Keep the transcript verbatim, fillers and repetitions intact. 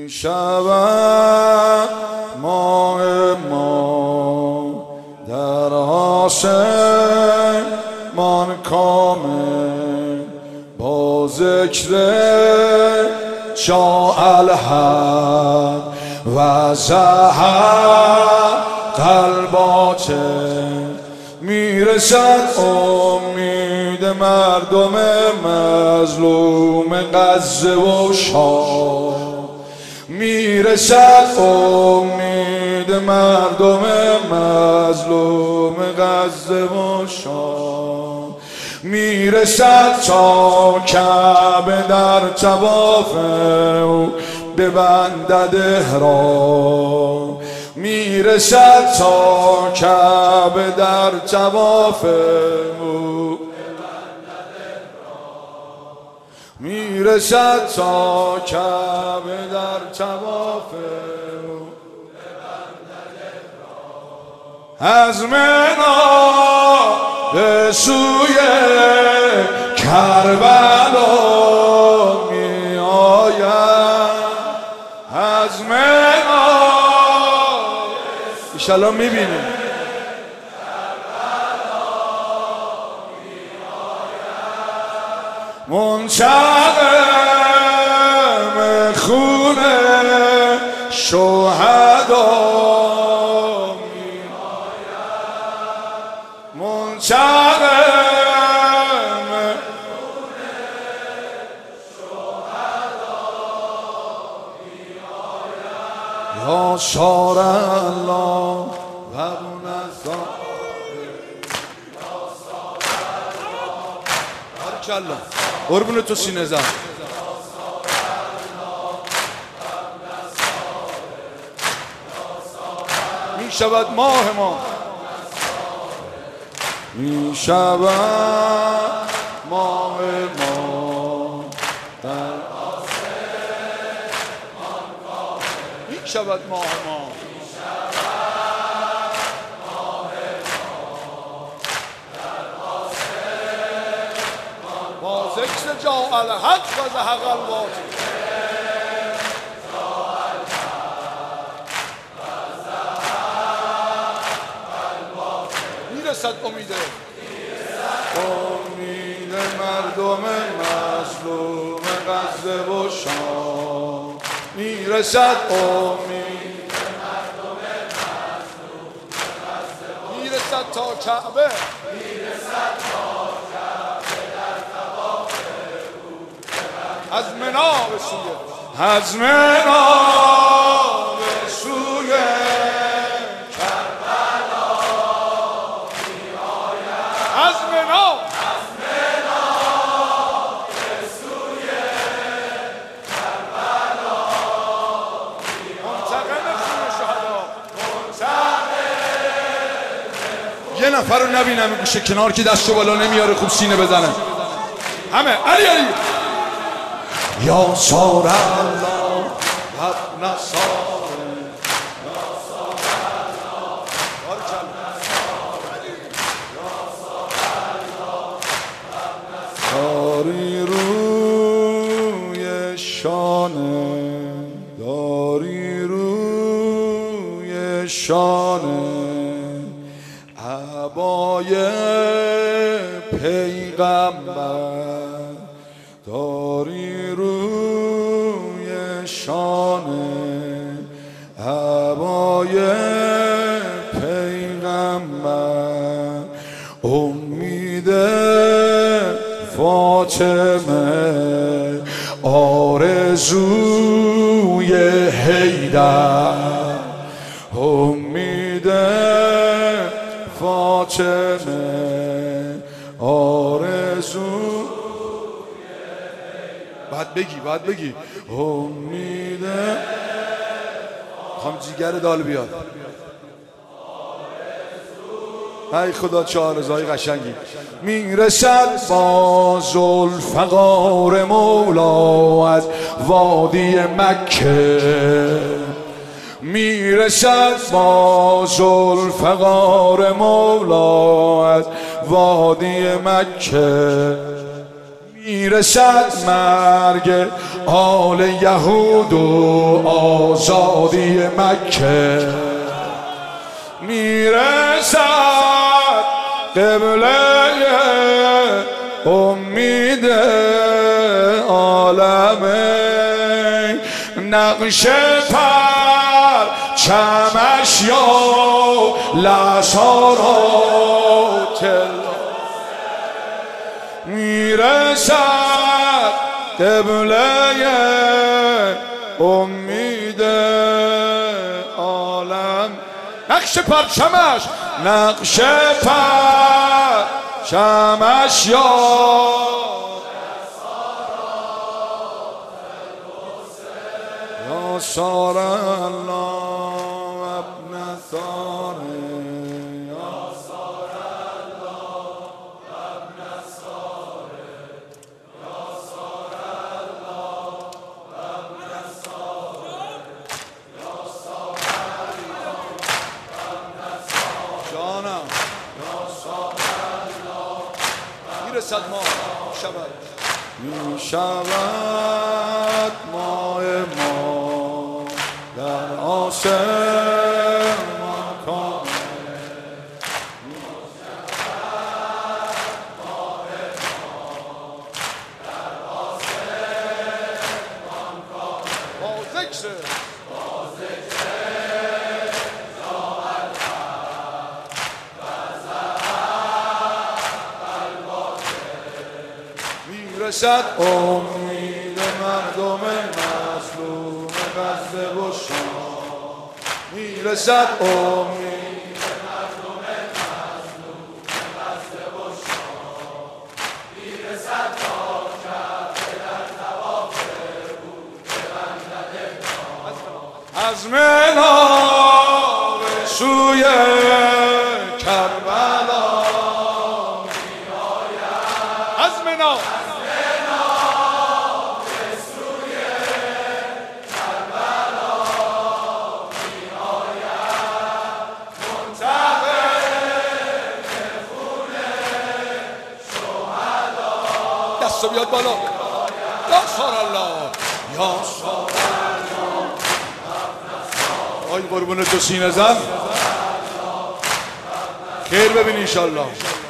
می شود ماه ما در آسمان کامل با ذکر شاه الحق و زهر قلبات میرسد امید مردم مظلوم غزه و شام، میرسد امید مردم مظلوم غزه و شام، میرسد تا کعبه در طواف او ببندد احرام، میرسد تا کعبه در طواف او میرسد تا کعبه در طواف او از منا به سوی کربلا می آید، از منا انشالله می بینیم منتقم خون شهدا می آید، منتقم خون شهدا می آید، یا شار الله و منظم بارکالله قربون تو سینه زن می شود ماه ما، می شود ماه ما در آسمان کامل، می شود ماه ما، می شود ماه ما در آسمان با ذکر جاء الحق و زهق الباطل، میرسد امیده امید مردم مظلوم غزه و شام، میرسد امید مردم مظلوم غزه و شام، میرسد تا کعبه، میرسد تا کعبه در طواف او از منا به سوی از منا به سوی یه نفر رو نبینم این گوشه کنار که دستو بالا نمیاره خوب سینه بزنه همه علی علی یا سار الله حب نصار یا سار الله یا سار الله داری روی شانه داری روی شانه عبای پیغمبر داری روی شانه عبای پیغمبر امید فاطمه آرزوی حیدر امید فاطمه آرزو باید بگی باید بگی امیده خواهم جیگر دال بیاد ای خدا چه آرزوهای قشنگی میرسد با ذوالفقار مولا از وادی مکه میرسد با ذوالفقار مولا از وادی مکه میرسد مرگ آل یهود و آزادی مکه، میرسد قبله امید عالمه، نقش پر چمش یا لسارات میرسد قبله امید عالم. نقش پرچمش نقش پرچمش یا یا سار الله ابن ثار یا سار الله ابن ثار یا سار الله ابن ثار یا سار الله ابن ثار جانم یا سار الله میرسد ما شود میشود ماه ما در آسمان کامل، میشود ماه ما در آسمان کامل، با ذکر با ذکر یا الحق و زهر الباطل، میرسد امید مردم مظلوم غزه و شام، میرسد امید مردم مظلوم غزه و شام، میرسد تا کعبه در طواف او ببندد احرام، از منار سوی کربلا میآید، از منار دست بیاد بالا یا سار الله یا سار الله. آی قربون تو سینه زن خیر ببین انشالله.